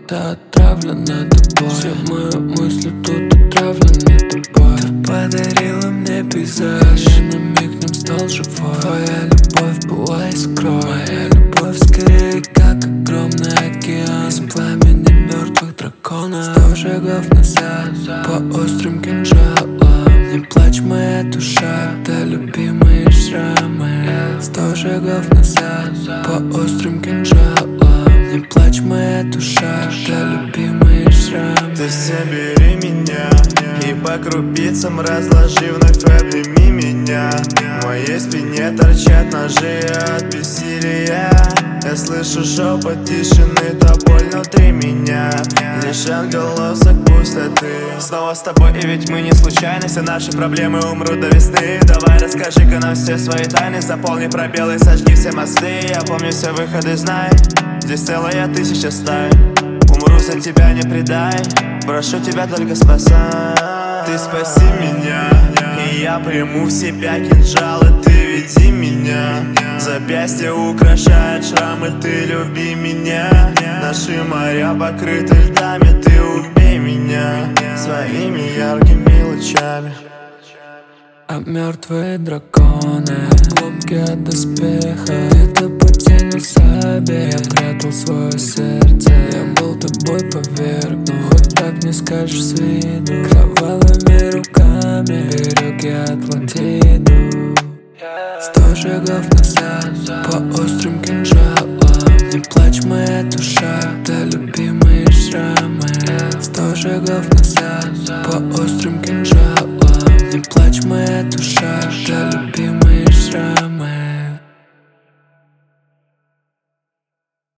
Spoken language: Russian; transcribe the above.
будто отравлена тобой. Все мои мысли тут отравлены тобой. Ты подарила мне пейзаж, я на миг не стал живой. Твоя любовь была искрой, моя любовь скорее как огромный океан из пламени мертвых драконов. 100 шагов назад по острым кинжалам. Не плачь, моя душа, это любимые шрамы. 100 шагов назад по острым кинжалам. Не плачь, моя душа, это любимые шрамы. Ты собери меня и по крупицам разложи, вновь обними меня. В моей спине торчат ножи от бессилия. Я слышу шепот тишины, то боль внутри меня. Лишь отголосок пустоты. Снова с тобой, и ведь мы не случайны. Все наши проблемы умрут до весны. Давай расскажи-ка нам все свои тайны. Заполни пробелы, сожги все мосты. Я помню все выходы, знай. Здесь целая тысяча стай. Умру за тебя, не предай. Прошу тебя, только спасай. Ты спаси меня, и я приму в себя кинжалы. Ты веди меня, запястье украшает шрамы. Ты люби меня, наши моря покрыты льдами. Ты убей меня своими яркими лучами. А мертвые драконы, обломки от доспеха. Где-то по тени сабе я прятал свое сердце. Я был тобой повергнут, хоть так не скажешь с виду. Кровавыми руками берег я Атлантиду. 100 шагов назад по острым кинжалам. Не плачь, моя душа, это любимые шрамы. 100 шагов назад